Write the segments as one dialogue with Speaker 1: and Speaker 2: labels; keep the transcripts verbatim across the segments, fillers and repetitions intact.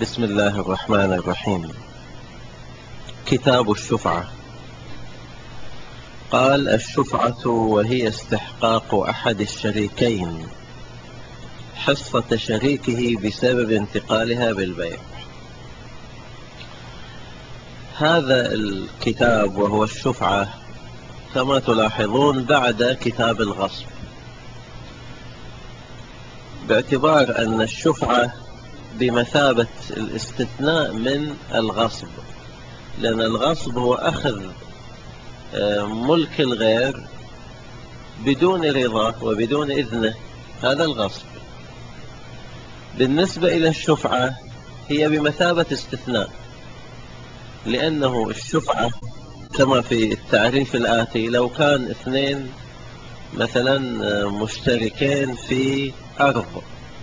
Speaker 1: بسم الله الرحمن الرحيم. كتاب الشفعة. قال: الشفعة وهي استحقاق أحد الشريكين حصة شريكه بسبب انتقالها بالبيع. هذا الكتاب وهو الشفعة كما تلاحظون بعد كتاب الغصب، باعتبار أن الشفعة بمثابة الاستثناء من الغصب، لأن الغصب هو أخذ ملك الغير بدون رضاه وبدون إذنه، هذا الغصب. بالنسبة إلى الشفعة هي بمثابة استثناء، لأنه الشفعة كما في التعريف الآتي: لو كان اثنين مثلا مشتركين في أرض،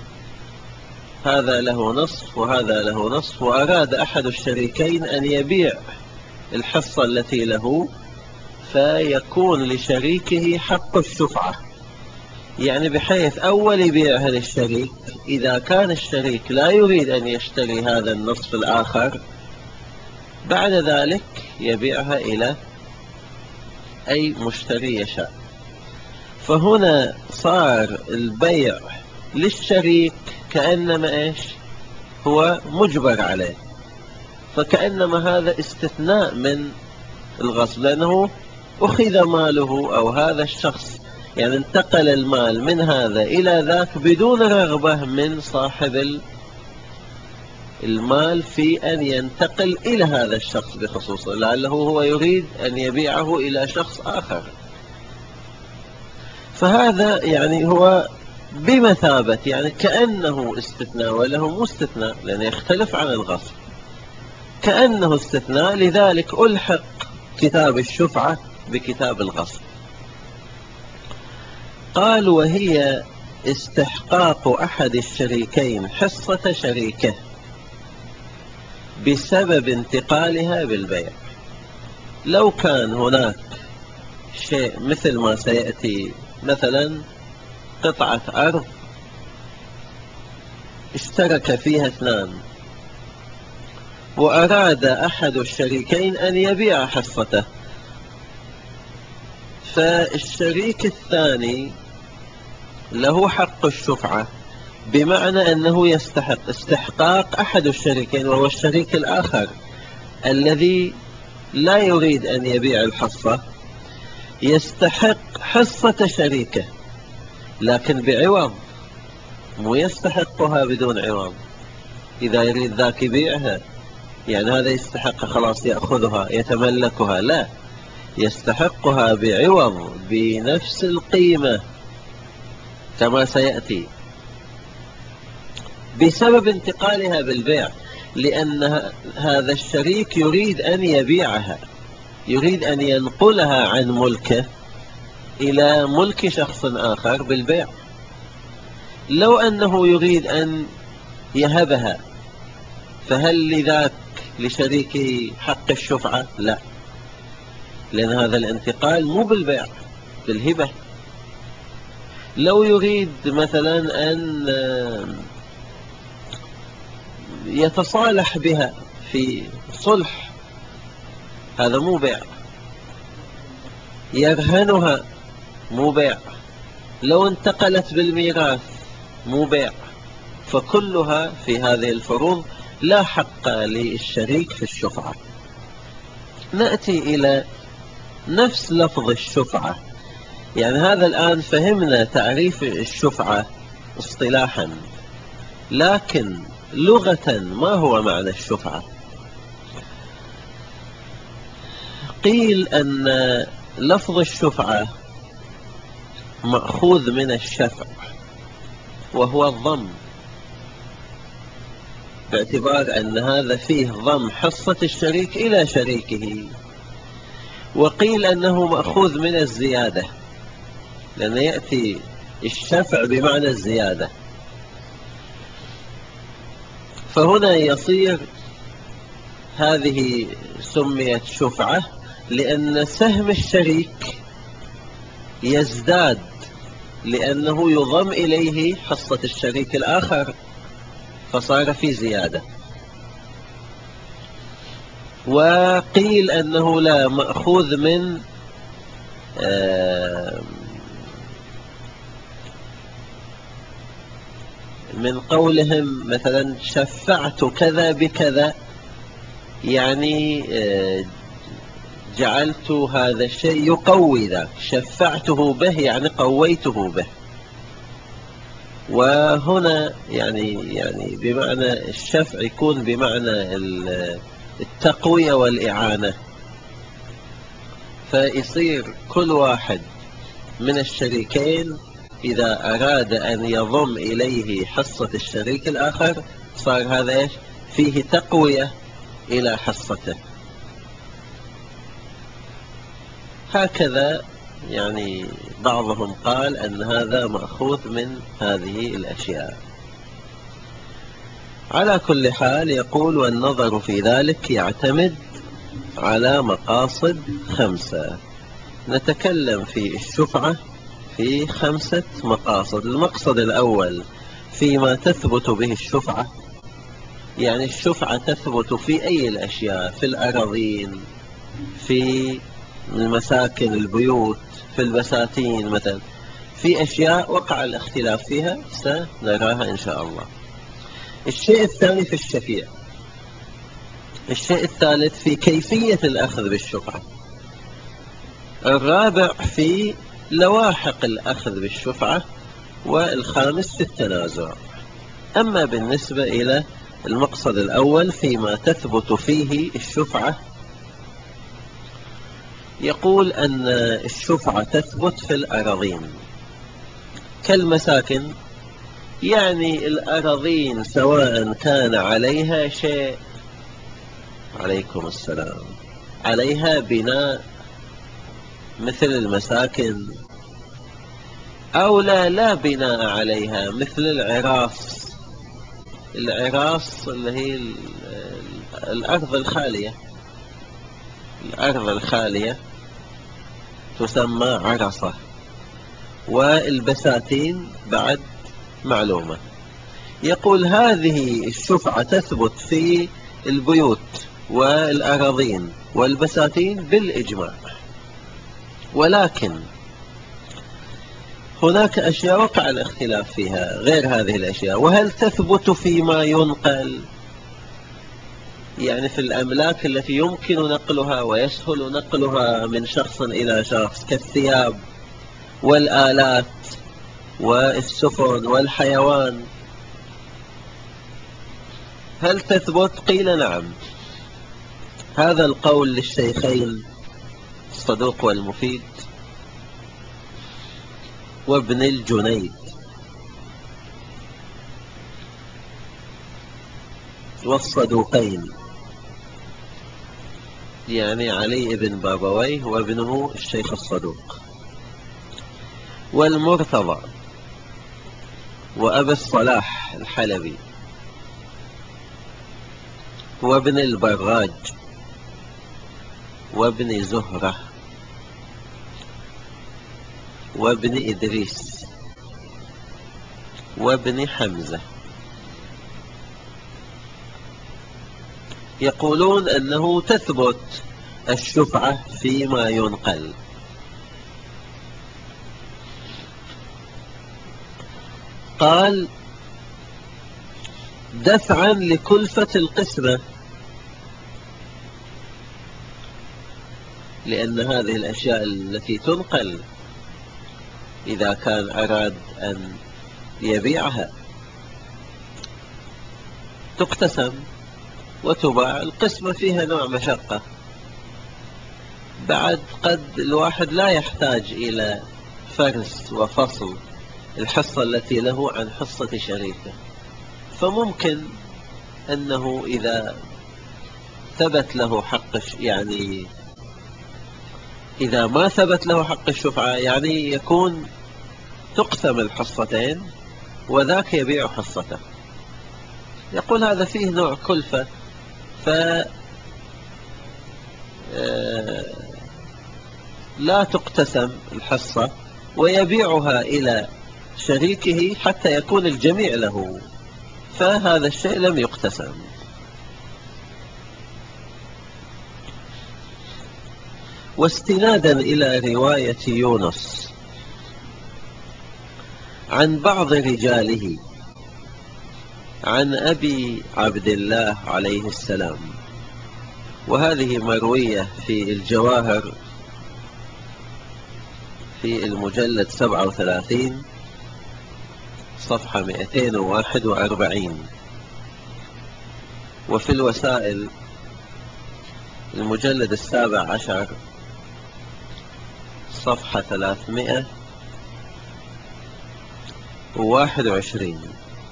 Speaker 1: هذا له نصف وهذا له نصف، وأراد أحد الشريكين أن يبيع الحصة التي له، فيكون لشريكه حق الشفعة، يعني بحيث أول يبيعها للشريك، إذا كان الشريك لا يريد أن يشتري هذا النصف الآخر، بعد ذلك يبيعها إلى أي مشتري يشاء. فهنا صار البيع للشريك كأنما إيش هو مجبر عليه، فكأنما هذا استثناء من الغصب، لأنه أخذ ماله، أو هذا الشخص يعني انتقل المال من هذا إلى ذاك بدون رغبة من صاحب المال في أن ينتقل إلى هذا الشخص بخصوصه، لعله هو يريد أن يبيعه إلى شخص آخر. فهذا يعني هو بمثابة يعني كأنه استثناء، وله مستثناء لأنه يختلف عن الغصب، كأنه استثناء، لذلك ألحق كتاب الشفعة بكتاب الغصب. قال: وهي استحقاق أحد الشريكين حصة شريكه بسبب انتقالها بالبيع. لو كان هناك شيء مثل ما سيأتي، مثلا قطعة أرض اشترك فيها اثنان، وأراد أحد الشريكين أن يبيع حصته، فالشريك الثاني له حق الشفعة، بمعنى أنه يستحق استحقاق أحد الشريكين، وهو الشريك الآخر الذي لا يريد أن يبيع الحصة، يستحق حصة شريكه لكن بعوض، مو يستحقها بدون عوض. إذا يريد ذاك يبيعها يعني هذا يستحق خلاص يأخذها يتملكها، لا، يستحقها بعوض بنفس القيمة كما سيأتي، بسبب انتقالها بالبيع، لأن هذا الشريك يريد أن يبيعها، يريد أن ينقلها عن ملكه إلى ملك شخص آخر بالبيع. لو أنه يريد أن يهبها، فهل لذاك لشريكه حق الشفعة؟ لا، لأن هذا الانتقال مو بالبيع، بالهبة. لو يريد مثلا أن يتصالح بها في صلح، هذا مو بيع. يرهنها مو بيع. لو انتقلت بالميراث مو بيع. فكلها في هذه الفروض لا حق للشريك في الشفعة. نأتي إلى نفس لفظ الشفعة، يعني هذا الآن فهمنا تعريف الشفعة اصطلاحا، لكن لغة ما هو معنى الشفعة؟ قيل أن لفظ الشفعة مأخوذ من الشفع، وهو الضم، باعتبار أن هذا فيه ضم حصة الشريك إلى شريكه. وقيل أنه مأخوذ من الزيادة، لأن يأتي الشفع بمعنى الزيادة، فهنا يصير هذه سميت شفعة لأن سهم الشريك يزداد، لأنه يضم إليه حصة الشريك الآخر، فصار في زيادة. وقيل أنه لا، مأخوذ من من قولهم مثلا شفعت كذا بكذا، يعني جعلت هذا الشيء يقوي ذاك، شفعته به يعني قويته به. وهنا يعني يعني بمعنى الشفع يكون بمعنى التقوية والإعانة، فيصير كل واحد من الشريكين إذا أراد أن يضم إليه حصة الشريك الآخر صار هذا إيش؟ فيه تقوية إلى حصته. هكذا يعني بعضهم قال أن هذا مأخوذ من هذه الأشياء. على كل حال يقول: والنظر في ذلك يعتمد على مقاصد خمسة. نتكلم في الشفعة في خمسة مقاصد. المقصد الأول فيما تثبت به الشفعة، يعني الشفعة تثبت في أي الأشياء، في الأراضين، في المساكن، البيوت، في البساتين مثلا، في أشياء وقع الاختلاف فيها سنراها إن شاء الله. الشيء الثاني في الشفيع. الشيء الثالث في كيفية الأخذ بالشفعة. الرابع في لواحق الأخذ بالشفعة. والخامس في التنازع. أما بالنسبة إلى المقصد الأول فيما تثبت فيه الشفعة، يقول أن الشفعة تثبت في الأراضين كالمساكن، يعني الأراضين سواء كان عليها شيء، عليكم السلام، عليها بناء مثل المساكن، أو لا لا بناء عليها مثل العراس. العراس اللي هي الأرض الخالية، الأرض الخالية تسمى عرصة. والبساتين بعد معلومة. يقول هذه الشفعة تثبت في البيوت والأراضين والبساتين بالإجماع، ولكن هناك أشياء وقع الاختلاف فيها غير هذه الأشياء. وهل تثبت فيما ينقل، يعني في الأملاك التي يمكن نقلها ويسهل نقلها من شخص إلى شخص كالثياب والآلات والسفن والحيوان، هل تثبت؟ قيل نعم. هذا القول للشيخين الصدوق والمفيد وابن الجنيد والصدوقين، يعني علي بن بابويه وابنه الشيخ الصدوق، والمرتضى وأبي الصلاح الحلبي وابن البراج وابن زهرة وابن إدريس وابن حمزة، يقولون أنه تثبت الشفعة فيما ينقل. قال: دفعا لكلفة القسمة، لأن هذه الأشياء التي تنقل إذا كان أراد أن يبيعها تقتسم وتباع. القسمة فيها نوع مشقة، بعد قد الواحد لا يحتاج إلى فرز وفصل الحصة التي له عن حصة شريكه، فممكن أنه إذا ثبت له حق، يعني إذا ما ثبت له حق الشفعة، يعني يكون تقسم الحصتين وذاك يبيع حصته. يقول هذا فيه نوع كلفة، ف لا تقتسم الحصة ويبيعها إلى شريكه حتى يكون الجميع له، فهذا الشيء لم يقتسم. واستنادا إلى رواية يونس عن بعض رجاله عن أبي عبد الله عليه السلام، وهذه مروية في الجواهر في المجلد سبعة وثلاثين صفحة مئتين وواحد وأربعين، وفي الوسائل المجلد السابع عشر صفحة ثلاثمائة وواحد وعشرين.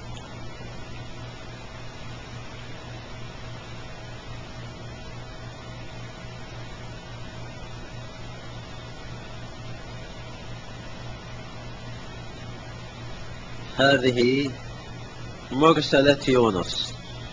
Speaker 1: هذه مرسلة يونس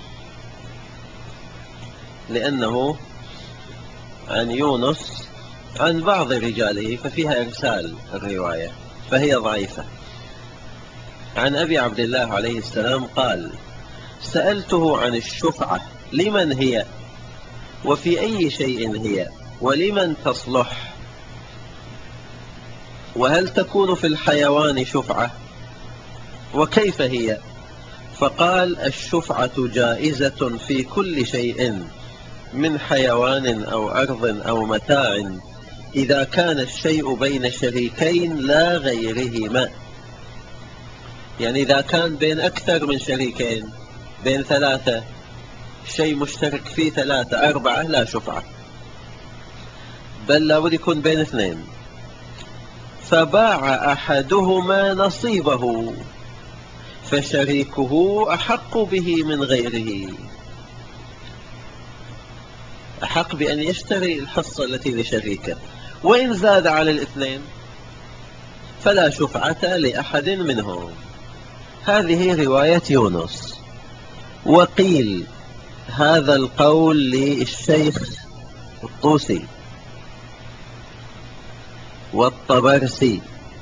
Speaker 1: لأنه عن يونس عن بعض رجاله ففيها إرسال الرواية فهي ضعيفة. عن أبي عبد الله عليه السلام قال: سألته عن الشفعة لمن هي وفي أي شيء هي ولمن تصلح، وهل تكون في الحيوان شفعة وكيف هي؟ فقال: الشفعة جائزة في كل شيء من حيوان أو أرض أو متاع إذا كان الشيء بين شريكين لا غيرهما. يعني إذا كان بين أكثر من شريكين، بين ثلاثة، شيء مشترك فيه ثلاثة أربعة، لا شفعة، بل لابد يكون بين اثنين. فباع أحدهما نصيبه فشريكه أحق به من غيره، أحق بأن يشتري الحصة التي لشريكه، وإن زاد على الاثنين فلا شفعة لأحد منهم. هذه رواية يونس. وقيل هذا القول للشيخ الطوسي والطبرسي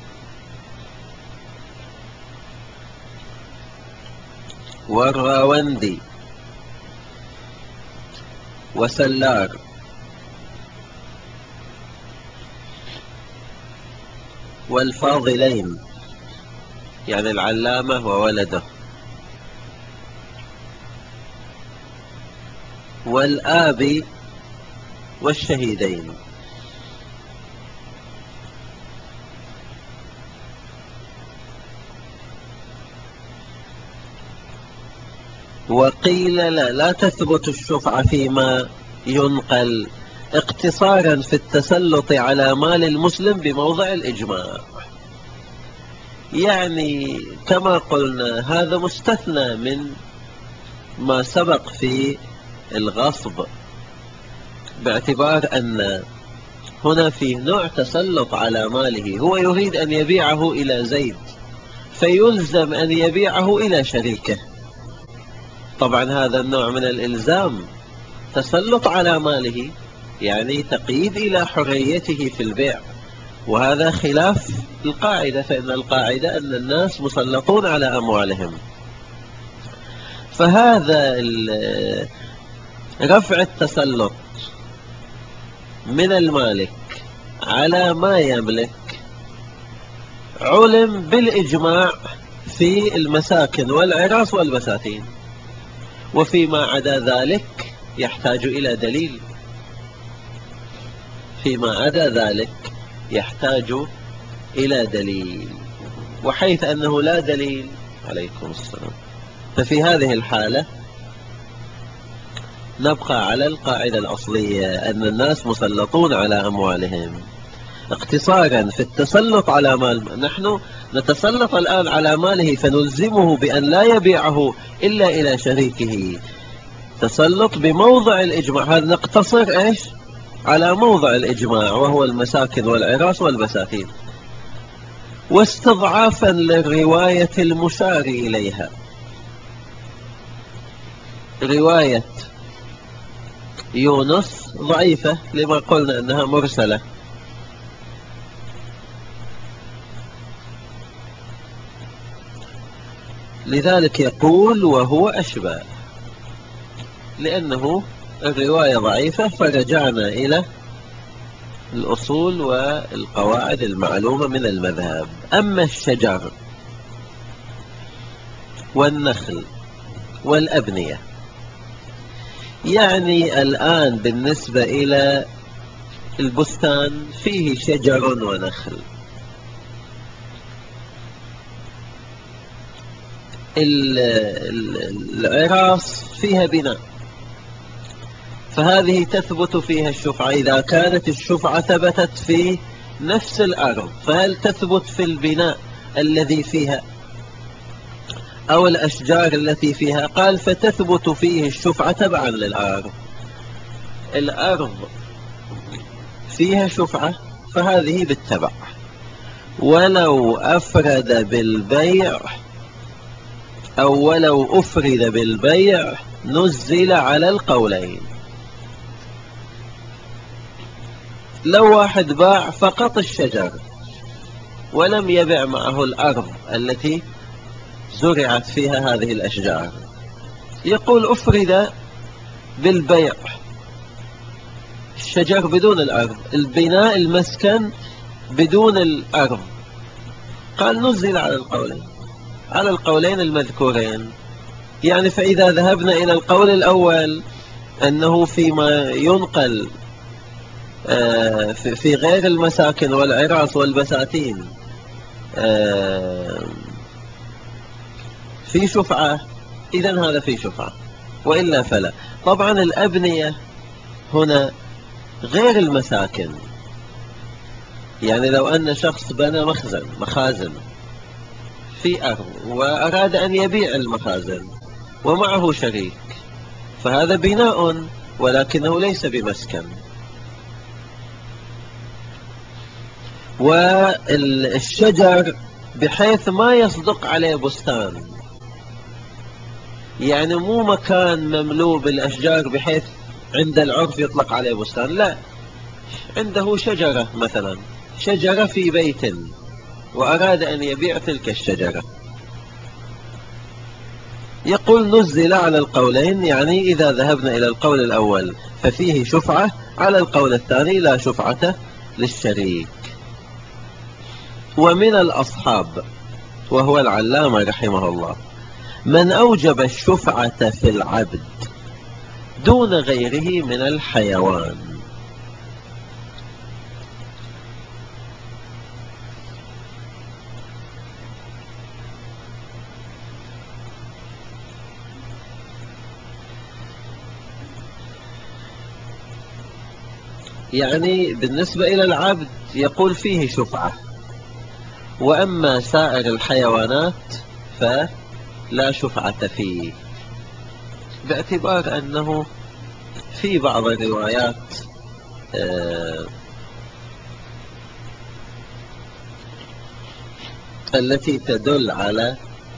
Speaker 1: والراوندي وسلار والفاضلين، يعني العلامة وولده، والآبي والشهيدين. وقيل لا, لا تثبت الشفعة فيما ينقل اقتصارا في التسلط على مال المسلم بموضع الإجماع. يعني كما قلنا هذا مستثنى من ما سبق في الغصب، باعتبار أن هنا في نوع تسلط على ماله، هو يريد أن يبيعه إلى زيد فيلزم أن يبيعه إلى شريكه. طبعا هذا النوع من الإلزام تسلط على ماله، يعني تقييد إلى حريته في البيع، وهذا خلاف القاعدة، فإن القاعدة أن الناس مسلطون على أموالهم. فهذا رفع التسلط من المالك على ما يملك علم بالإجماع في المساكن والعراس والبساتين، وفيما عدا ذلك يحتاج إلى دليل. فيما عدا ذلك يحتاج إلى دليل، وحيث أنه لا دليل عليكم السلام، ففي هذه الحالة نبقى على القاعدة الأصلية أن الناس مسلطون على أموالهم اقتصارا في التسلط على مال. نحن نتسلط الآن على ماله فنلزمه بأن لا يبيعه إلا إلى شريكه، تسلط بموضع الإجماع. هذا نقتصر إيش على موضع الإجماع وهو المساكن والعراس والبساتين، واستضعافا للرواية المشار إليها، رواية يونس ضعيفة لما قلنا أنها مرسلة. لذلك يقول وهو أشبه، لأنه الرواية ضعيفة فرجعنا إلى الأصول والقواعد المعلومة من المذهب. أما الشجر والنخل والأبنية، يعني الآن بالنسبة إلى البستان فيه شجر ونخل، العراس فيها بناء، فهذه تثبت فيها الشفعة. إذا كانت الشفعة ثبتت في نفس الأرض، فهل تثبت في البناء الذي فيها أو الأشجار التي فيها؟ قال فتثبت فيه الشفعة تبعا للأرض. الأرض فيها شفعة فهذه بالتبع، ولو أفرد بالبيع أو ولو أفرد بالبيع نزل على القولين. لو واحد باع فقط الشجر ولم يبع معه الأرض التي زرعت فيها هذه الأشجار، يقول أفرد بالبيع الشجر بدون الأرض، البناء المسكن بدون الأرض. قال نزل على القولين، على القولين المذكورين. يعني فإذا ذهبنا إلى القول الأول أنه فيما ينقل في غير المساكن والعراس والبساتين في شفعة، إذن هذا في شفعة، وإلا فلا. طبعا الأبنية هنا غير المساكن، يعني لو أن شخص بنى مخزن مخازن في أرض وأراد أن يبيع المخازن ومعه شريك، فهذا بناء ولكنه ليس بمسكن. والشجر بحيث ما يصدق عليه بستان، يعني مو مكان مملوء بالأشجار بحيث عند العرف يطلق عليه بستان، لا، عنده شجرة مثلا، شجرة في بيت وأراد أن يبيع تلك الشجرة، يقول نزل على القولين. يعني إذا ذهبنا إلى القول الأول ففيه شفعة، على القول الثاني لا شفعة للشريك. ومن الأصحاب وهو العلامة رحمه الله من أوجب الشفعة في العبد دون غيره من الحيوان. يعني بالنسبة إلى العبد يقول فيه شفعة، وأما سائر الحيوانات فلا شفعة فيه، باعتبار أنه في بعض الروايات آه التي تدل على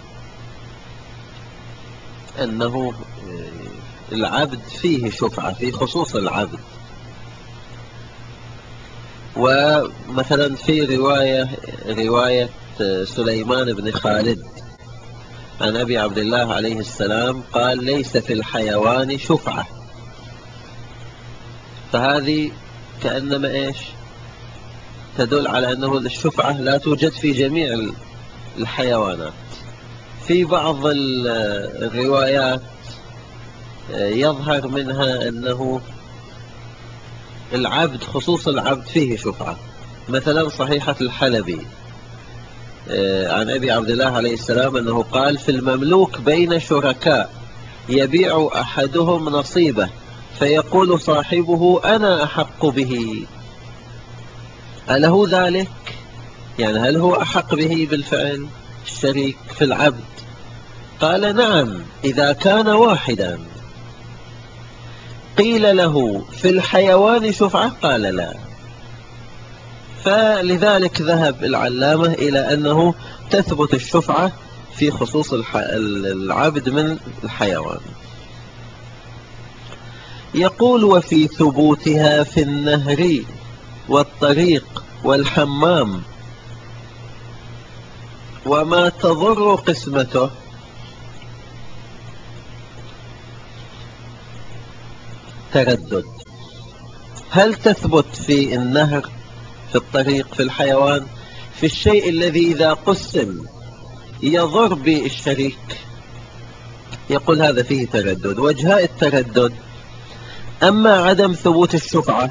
Speaker 1: أنه العبد فيه شفعة في خصوص العبد. ومثلا في رواية رواية سليمان بن خالد عن أبي عبد الله عليه السلام قال ليس في الحيوان شفعة، فهذه كأنما إيش تدل على أنه الشفعة لا توجد في جميع الحيوانات. في بعض الروايات يظهر منها أنه العبد خصوص العبد فيه شفعة، مثلا صحيحة الحلبي عن أبي عبد الله عليه السلام أنه قال في المملوك بين شركاء يبيع أحدهم نصيبه فيقول صاحبه أنا أحق به، أله ذلك؟ يعني هل هو أحق به بالفعل الشريك في العبد؟ قال نعم إذا كان واحدا. قيل له في الحيوان شفعة؟ قال لا. فلذلك ذهب العلامة إلى أنه تثبت الشفعة في خصوص العبد من الحيوان. يقول وفي ثبوتها في النهر والطريق والحمام وما تضر قسمته تردد. هل تثبت في النهر، في الطريق، في الحيوان، في الشيء الذي إذا قسم يضر بالشريك؟ يقول هذا فيه تردد. وجهاء التردد: أما عدم ثبوت الشفعة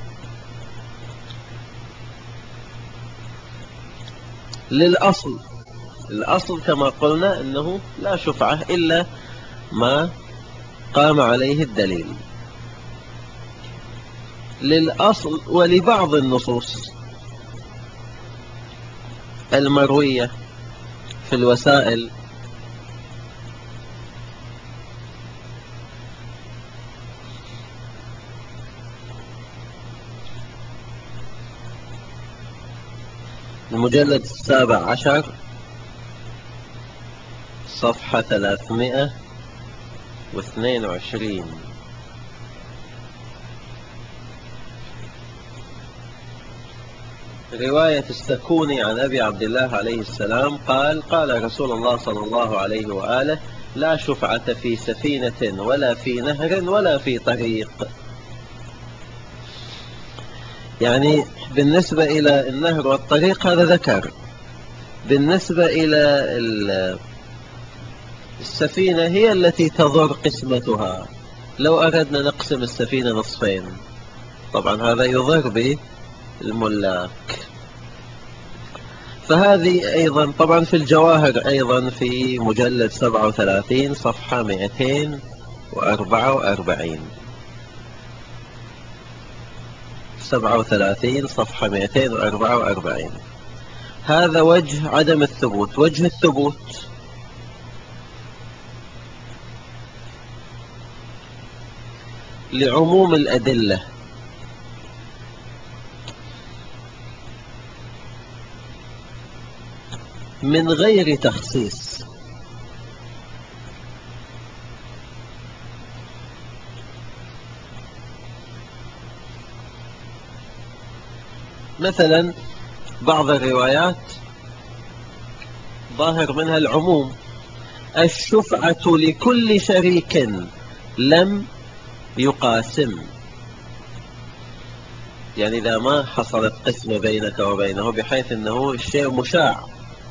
Speaker 1: للأصل، الأصل كما قلنا أنه لا شفعة إلا ما قام عليه الدليل. للأصل ولبعض النصوص المروية في الوسائل المجلد السابع عشر صفحة ثلاثمائة واثنين وعشرين: رواية السكوني عن أبي عبد الله عليه السلام قال: قال رسول الله صلى الله عليه وآله: لا شفعة في سفينة ولا في نهر ولا في طريق. يعني بالنسبة إلى النهر والطريق هذا ذكر. بالنسبة إلى السفينة هي التي تضر قسمتها. لو أردنا نقسم السفينة نصفين طبعا هذا يضر بالملاك. فهذه أيضا طبعا في الجواهر، أيضا في مجلد سبعة وثلاثين صفحة مئتين وأربعة وأربعين، سبعة وثلاثين صفحة مئتين وأربعة وأربعين. هذا وجه عدم الثبوت. وجه الثبوت: لعموم الأدلة، من غير تخصيص. مثلا بعض الروايات ظاهر منها العموم: الشفعة لكل شريك لم يقاسم. يعني إذا ما حصلت قسمة بينك وبينه بحيث أنه الشيء مشاع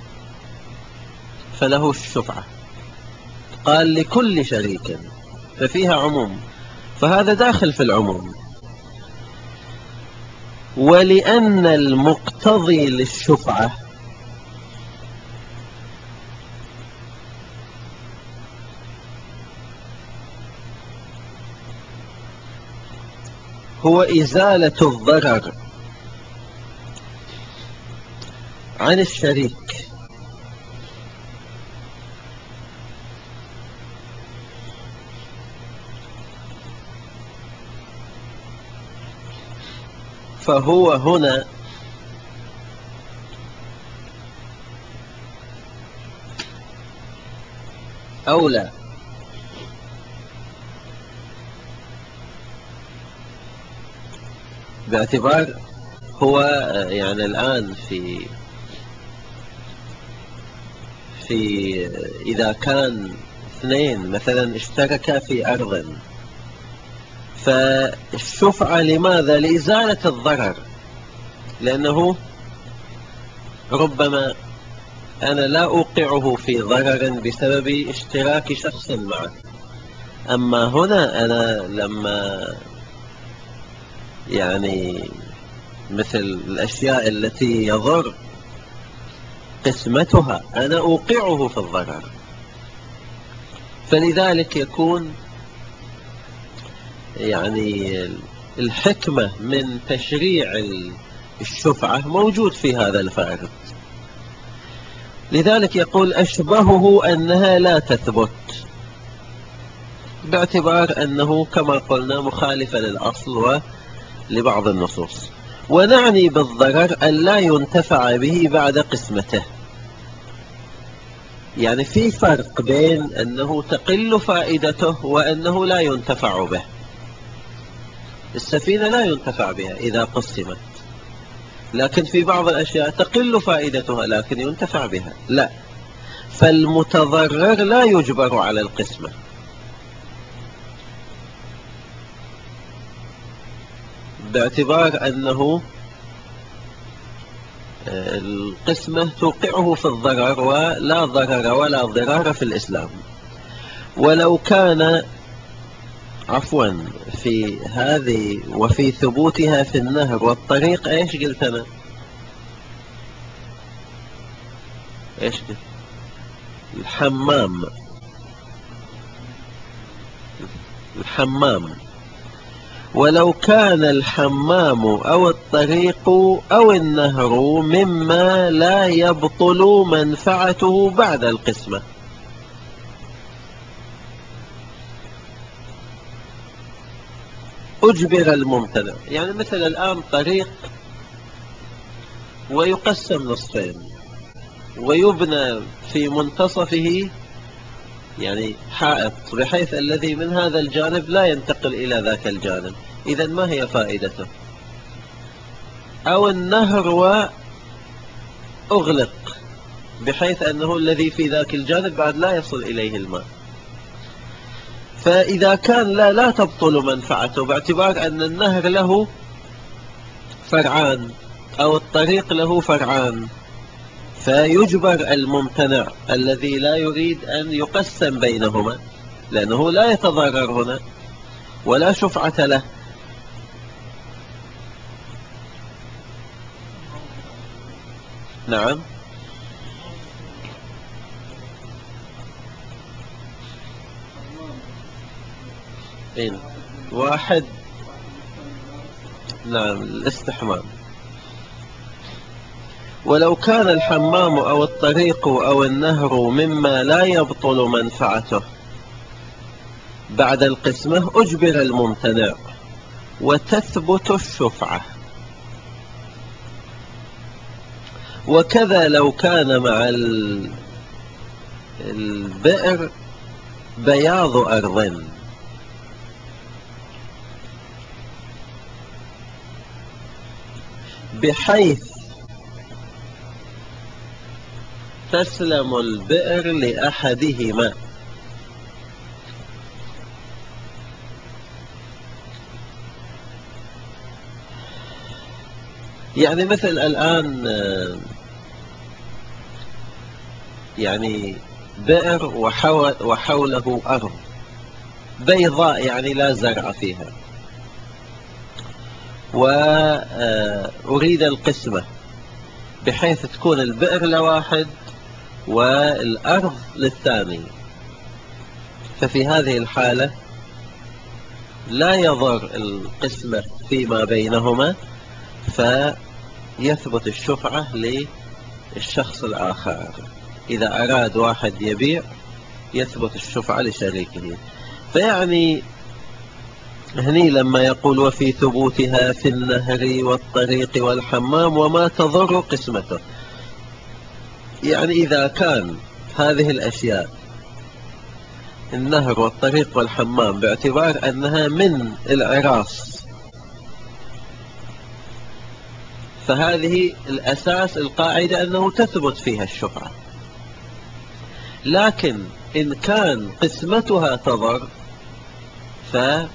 Speaker 1: فله الشفعة. قال لكل شريك ففيها عموم، فهذا داخل في العموم. ولأن المقتضي للشفعة هو إزالة الضرر عن الشريك، فهو هنا أولى. باعتبار هو يعني الآن في في إذا كان اثنين مثلا اشتركا في أرض، فالشفعة لماذا؟ لإزالة الضرر. لأنه ربما أنا لا أوقعه في ضرر بسبب اشتراك شخص معه. أما هنا أنا لما يعني مثل الأشياء التي يضر قسمتها أنا أوقعه في الضرر، فلذلك يكون يعني الحكمة من تشريع الشفعة موجود في هذا الفارق. لذلك يقول أشبهه أنها لا تثبت، باعتبار أنه كما قلنا مخالفة للأصل ولبعض النصوص. ونعني بالضرر أن لا ينتفع به بعد قسمته. يعني في فرق بين أنه تقل فائدته وأنه لا ينتفع به. السفينة لا ينتفع بها إذا قسمت، لكن في بعض الأشياء تقل فائدتها لكن ينتفع بها لا. فالمتضرر لا يجبر على القسمة، باعتبار أنه القسمة توقعه في الضرر، ولا ضرر ولا ضرار في الإسلام. ولو كان عفوا في هذه وفي ثبوتها في النهر والطريق، ايش قلت انا؟ ايش قلت؟ الحمام الحمام ولو كان الحمام او الطريق او النهر مما لا يبطل منفعته بعد القسمة. أجبر الممتنع، يعني مثل الآن طريق ويقسم نصفين ويبنى في منتصفه يعني حائط، بحيث الذي من هذا الجانب لا ينتقل إلى ذاك الجانب، إذن ما هي فائدته؟ أو النهر وأغلق بحيث أنه الذي في ذاك الجانب بعد لا يصل إليه الماء. فإذا كان لا لا تبطل منفعته، باعتبار أن النهر له فرعان أو الطريق له فرعان، فيجبر الممتنع الذي لا يريد أن يقسم بينهما، لأنه لا يتضرر هنا ولا شفعة له. نعم. إن واحد. نعم، الاستحمام. ولو كان الحمام أو الطريق أو النهر مما لا يبطل منفعته بعد القسمة، أجبر الممتنع وتثبت الشفعة. وكذا لو كان مع البئر بياض أرض، بحيث تسلم البئر لأحدهما. يعني مثل الآن يعني بئر وحوله أرض بيضاء، يعني لا زرع فيها، وأريد القسمة بحيث تكون البئر لواحد والأرض للثاني، ففي هذه الحالة لا يضر القسمة فيما بينهما، فيثبت الشفعة للشخص الآخر. إذا أراد واحد يبيع يثبت الشفعة لشريكه. فيعني هني لما يقول وفي ثبوتها في النهر والطريق والحمام وما تضر قسمته، يعني إذا كان هذه الأشياء النهر والطريق والحمام باعتبار أنها من العراس، فهذه الأساس القاعدة أنه تثبت فيها الشفعة. لكن إن كان قسمتها تضر، فهنا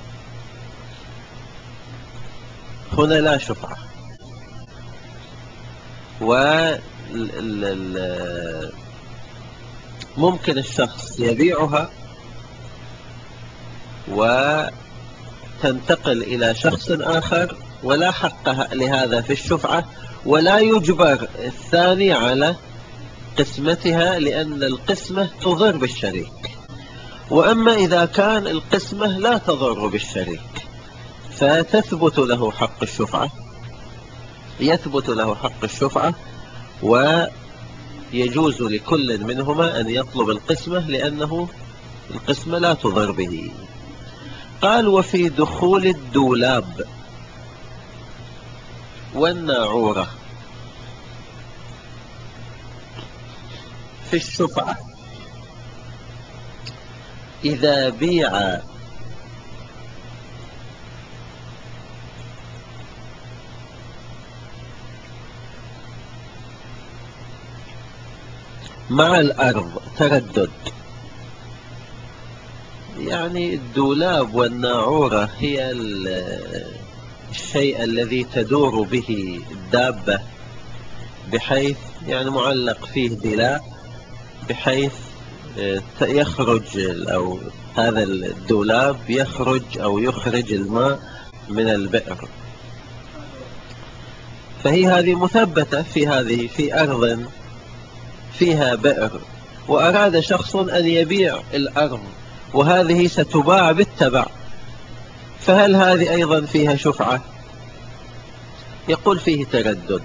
Speaker 1: لا شفعة. وممكن الشخص يبيعها وتنتقل إلى شخص آخر ولا حق لهذا في الشفعة، ولا يجبر الثاني على قسمتها، لأن القسمة تضر بالشريك. وأما إذا كان القسمة لا تضر بالشريك، فتثبت له حق الشفعة، يثبت له حق الشفعة، ويجوز لكل منهما أن يطلب القسمة، لأنه القسمة لا تضر به. قال وفي دخول الدولاب والناعورة في الشفعة إذا بيع مع الأرض تردد. يعني الدولاب والناعورة هي الشيء الذي تدور به الدابة، بحيث يعني معلق فيه دلاء، بحيث يخرج أو هذا الدولاب يخرج أو يخرج الماء من البئر. فهي هذه مثبتة في هذه في أرض فيها بئر، وأراد شخص أن يبيع الأرض وهذه ستباع بالتبع، فهل هذه أيضا فيها شفعة؟ يقول فيه تردد.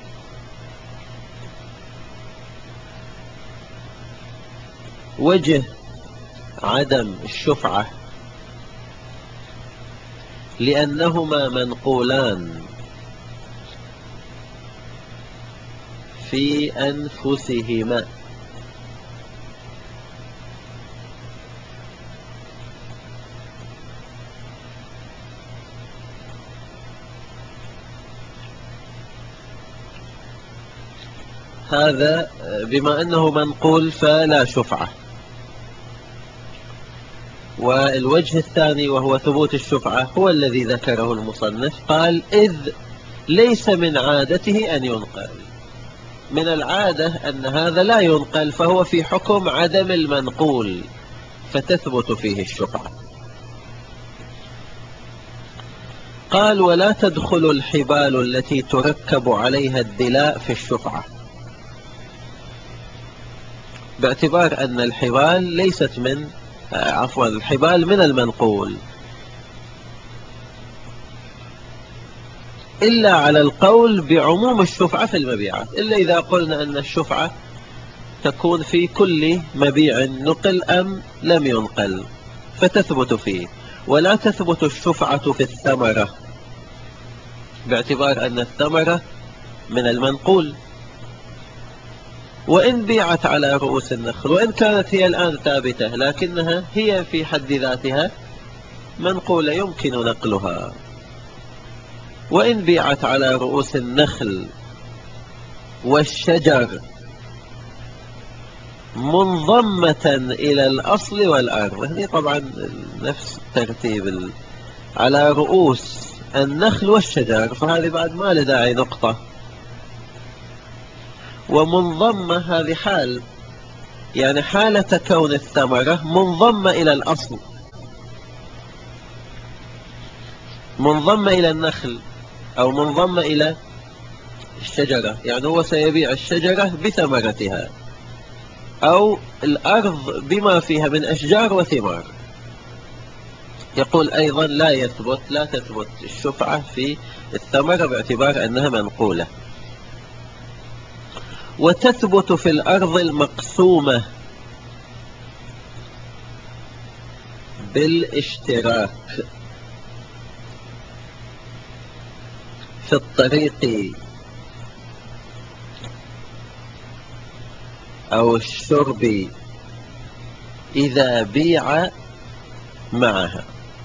Speaker 1: وجه عدم الشفعة لأنهما منقولان في أنفسهما، هذا بما أنه منقول فلا شفعة. والوجه الثاني وهو ثبوت الشفعة هو الذي ذكره المصنف، قال إذ ليس من عادته أن ينقل. من العادة أن هذا لا ينقل، فهو في حكم عدم المنقول فتثبت فيه الشفعة. قال ولا تدخل الحبال التي تركب عليها الدلاء في الشفعة، باعتبار أن الحبال ليست من عفوا الحبال من المنقول، إلا على القول بعموم الشفعة في المبيعات، إلا إذا قلنا أن الشفعة تكون في كل مبيع نقل أم لم ينقل فتثبت فيه. ولا تثبت الشفعة في الثمرة، باعتبار أن الثمرة من المنقول، وإن بيعت على رؤوس النخل، وإن كانت هي الآن ثابتة لكنها هي في حد ذاتها منقولة يمكن نقلها. وإن بيعت على رؤوس النخل والشجر منضمة إلى الأصل والأرض، هذه طبعا نفس الترتيب على رؤوس النخل والشجر، فهذه بعد ما لداعي نقطة. ومنضمة هذه حال، يعني حالة كون الثمرة منضمة إلى الأصل، منضمة إلى النخل أو منضمة إلى الشجرة، يعني هو سيبيع الشجرة بثمرتها أو الأرض بما فيها من أشجار وثمار. يقول أيضا لا يثبت لا تثبت الشفعة في الثمرة باعتبار أنها منقولة. وتثبت في الأرض المقسومة بالاشتراك في الطريق أو الشرب إذا بيع معها.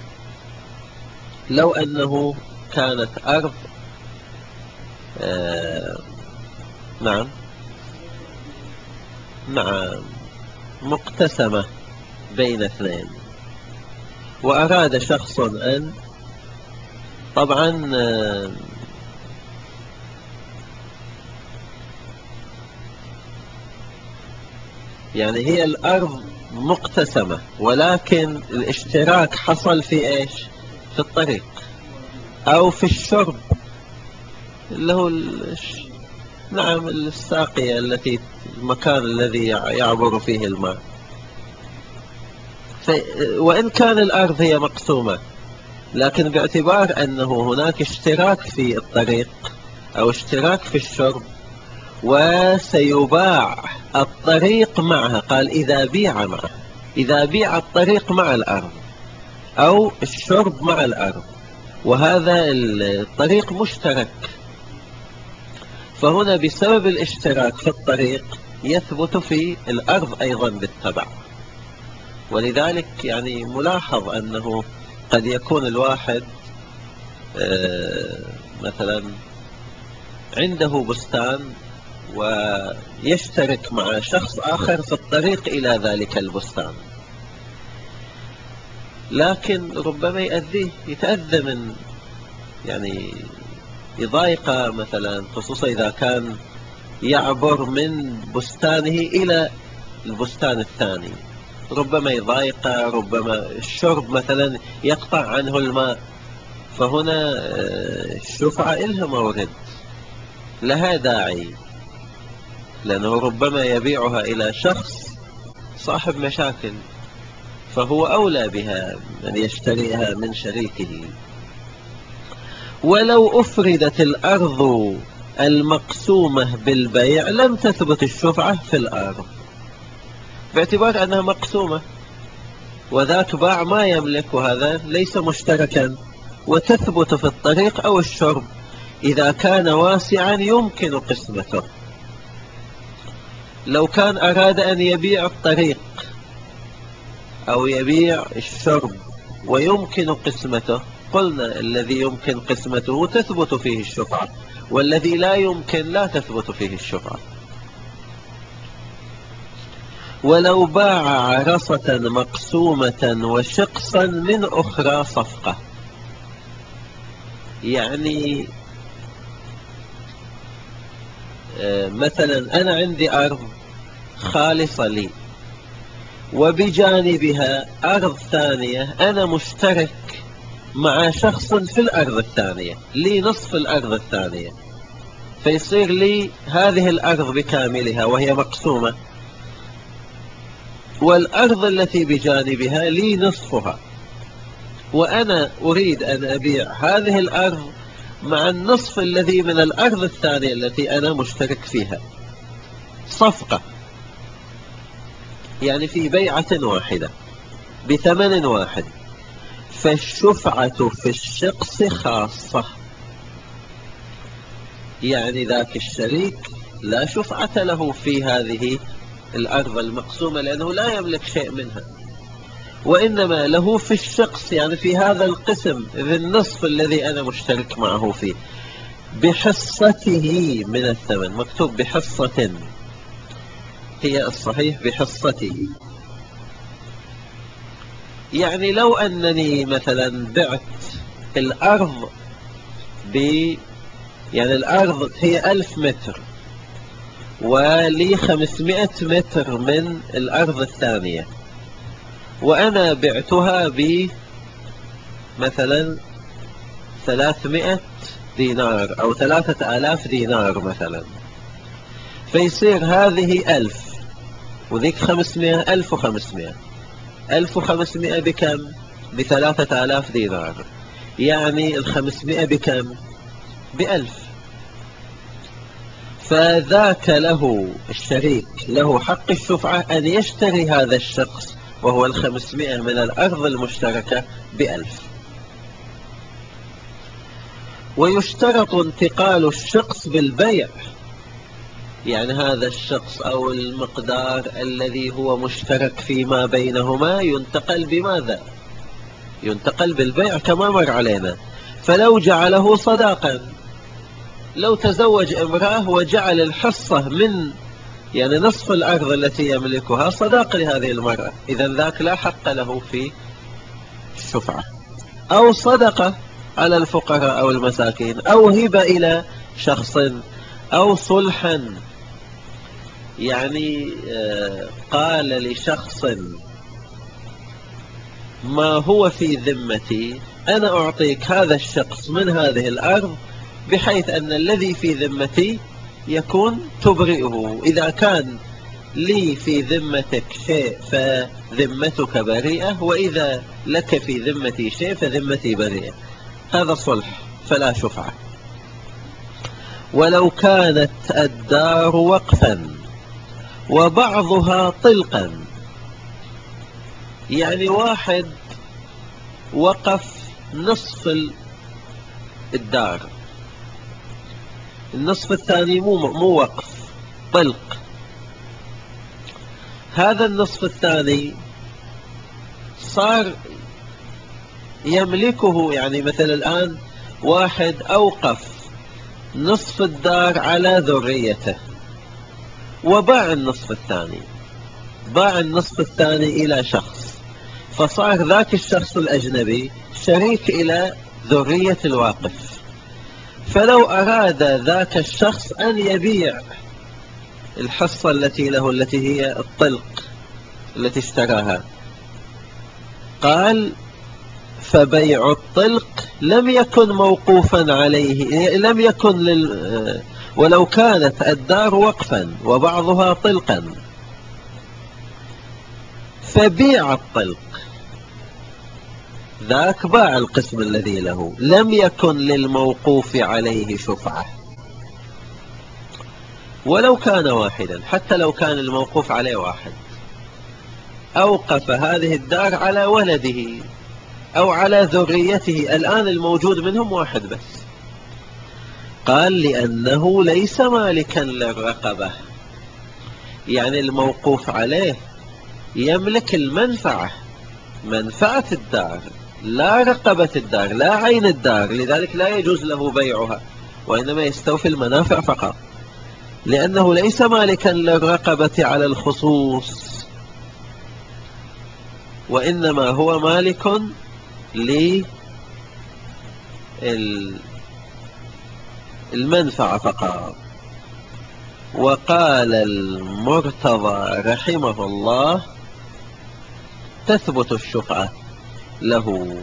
Speaker 1: لو أنه كانت أرض آه نعم نعم مقتسمة بين اثنين، وأراد شخص أن طبعا آه يعني هي الأرض مقتسمة، ولكن الاشتراك حصل في إيش؟ في الطريق أو في الشرب، اللي هو الش... نعم الساقية التي المكان الذي يعبر فيه الماء. ف... وإن كان الأرض هي مقسومة، لكن باعتبار أنه هناك اشتراك في الطريق أو اشتراك في الشرب وسيباع الطريق معها، قال إذا بيع معها، إذا بيع الطريق مع الأرض أو الشرب مع الأرض، وهذا الطريق مشترك، فهنا بسبب الاشتراك في الطريق يثبت في الأرض أيضا بالتبع. ولذلك يعني ملاحظ أنه قد يكون الواحد مثلا عنده بستان ويشترك مع شخص آخر في الطريق إلى ذلك البستان، لكن ربما يأذيه يتأذى من يعني يضايقه مثلا، خصوصا إذا كان يعبر من بستانه إلى البستان الثاني، ربما يضايقه، ربما الشرب مثلا يقطع عنه الماء، فهنا الشفعة إلها مورد، لها داعي، لأنه ربما يبيعها إلى شخص صاحب مشاكل، فهو أولى بها من يشتريها من شريكه. ولو أفردت الأرض المقسومة بالبيع لم تثبت الشفعة في الأرض، باعتبار أنها مقسومة وذاك باع ما يملك وهذا ليس مشتركا، وتثبت في الطريق أو الشرب إذا كان واسعا يمكن قسمته. لو كان أراد أن يبيع الطريق أو يبيع الشرب ويمكن قسمته، قلنا الذي يمكن قسمته تثبت فيه الشفعة، والذي لا يمكن لا تثبت فيه الشفعة. ولو باع عرصة مقسومة وشقصا من أخرى صفقة، يعني مثلا أنا عندي أرض خالصة لي وبجانبها أرض ثانية أنا مشترك مع شخص في الأرض الثانية، لي نصف الأرض الثانية، فيصير لي هذه الأرض بكاملها وهي مقسومة، والأرض التي بجانبها لي نصفها، وأنا أريد أن أبيع هذه الأرض مع النصف الذي من الأرض الثانية التي أنا مشترك فيها، صفقة، يعني في بيعة واحدة بثمن واحد، فالشفعة في الشقص خاصة، يعني ذاك الشريك لا شفعة له في هذه الأرض المقسومة لأنه لا يملك شيء منها، وإنما له في الشقص، يعني في هذا القسم ذي النصف الذي أنا مشترك معه فيه، بحصته من الثمن، مكتوب بحصة، هي الصحيح بحصته. يعني لو أنني مثلا بعت الأرض ب يعني الأرض هي ألف متر ولي خمسمائة متر من الأرض الثانية، وأنا بعتها ب مثلا ثلاثمائة دينار أو ثلاثة آلاف دينار مثلا، فيصير هذه ألف وذيك خمسمائة، ألف وخمسمائة، ألف وخمسمائة بكم؟ بثلاثة آلاف دينار، يعني الخمسمائة بكم؟ بألف، فذاك له الشريك له حق الشفعة أن يشتري هذا الشخص وهو الخمسمائة من الأرض المشتركة بألف. ويشترط انتقال الشخص بالبيع، يعني هذا الشخص أو المقدار الذي هو مشترك فيما بينهما ينتقل بماذا؟ ينتقل بالبيع كما مر علينا. فلو جعله صداقا، لو تزوج امرأة وجعل الحصة من يعني نصف الأرض التي يملكها صداق لهذه المرأة، إذا ذاك لا حق له في الشفعة. أو صدقة على الفقراء أو المساكين، أو هبة إلى شخص، أو صلحا، يعني قال لشخص ما هو في ذمتي أنا أعطيك هذا الشخص من هذه الأرض بحيث أن الذي في ذمتي يكون تبرئه، إذا كان لي في ذمتك شيء فذمتك بريئة، وإذا لك في ذمتي شيء فذمتي بريئة، هذا صلح فلا شفعة. ولو كانت الدار وقفا وبعضها طلقا، يعني واحد وقف نصف الدار، النصف الثاني مو مو وقف، طلق، هذا النصف الثاني صار يملكه، يعني مثل الآن واحد أوقف نصف الدار على ذريته وباع النصف الثاني، باع النصف الثاني إلى شخص، فصار ذاك الشخص الأجنبي شريك إلى ذرية الواقف، فلو أراد ذاك الشخص أن يبيع الحصة التي له التي هي الطلق التي اشتراها، قال فبيع الطلق لم يكن موقوفا عليه، لم يكن لل... ولو كانت الدار وقفا وبعضها طلقا، فبيع الطلق، ذاك باع القسم الذي له، لم يكن للموقوف عليه شفعة. ولو كان واحدا، حتى لو كان الموقوف عليه واحد، أوقف هذه الدار على ولده أو على ذريته، الآن الموجود منهم واحد بس، قال لأنه ليس مالكا للرقبة، يعني الموقوف عليه يملك المنفعة، منفعة الدار، لا رقبة الدار، لا عين الدار، لذلك لا يجوز له بيعها، وإنما يستوفي المنافع فقط، لأنه ليس مالكا للرقبة على الخصوص، وإنما هو مالك للمنفعة فقط. وقال المرتضى رحمه الله تثبت الشفعة له.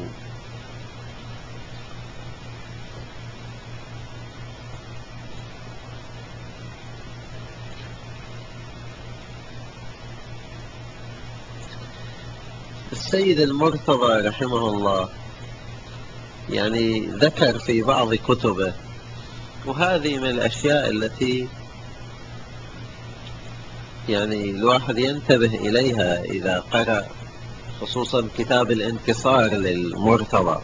Speaker 1: السيد المرتضى رحمه الله يعني ذكر في بعض كتبه، وهذه من الأشياء التي يعني الواحد ينتبه إليها إذا قرأ، خصوصا كتاب الانتصار للمرتضى.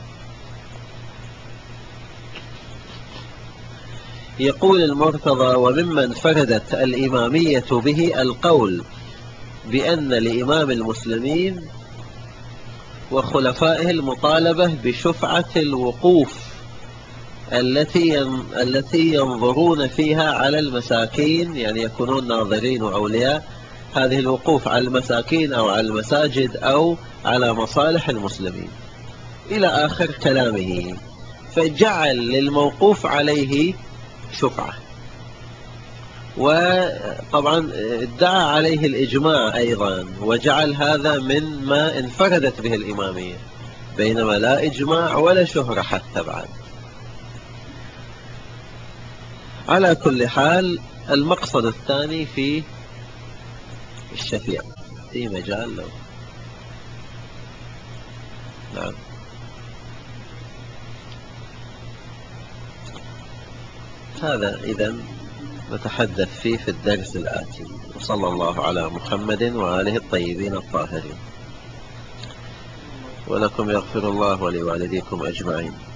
Speaker 1: يقول المرتضى: ومما انفردت الإمامية به القول بأن لإمام المسلمين وخلفائه المطالبة بشفعة الوقوف التي التي ينظرون فيها على المساكين، يعني يكونون ناظرين وأولياء هذه الوقوف على المساكين أو على المساجد أو على مصالح المسلمين إلى آخر كلامه، فجعل للموقوف عليه شفعة. وطبعا ادعى عليه الإجماع أيضا، وجعل هذا من ما انفردت به الإمامية، بينما لا إجماع ولا شهرة حتى بعد. على كل حال، المقصد الثاني في الشفيع في مجال له. نعم. هذا إذن نتحدث فيه في الدرس الآتي، وصلى الله على محمد وآله الطيبين الطاهرين، ولكم يغفر الله ولوالديكم أجمعين.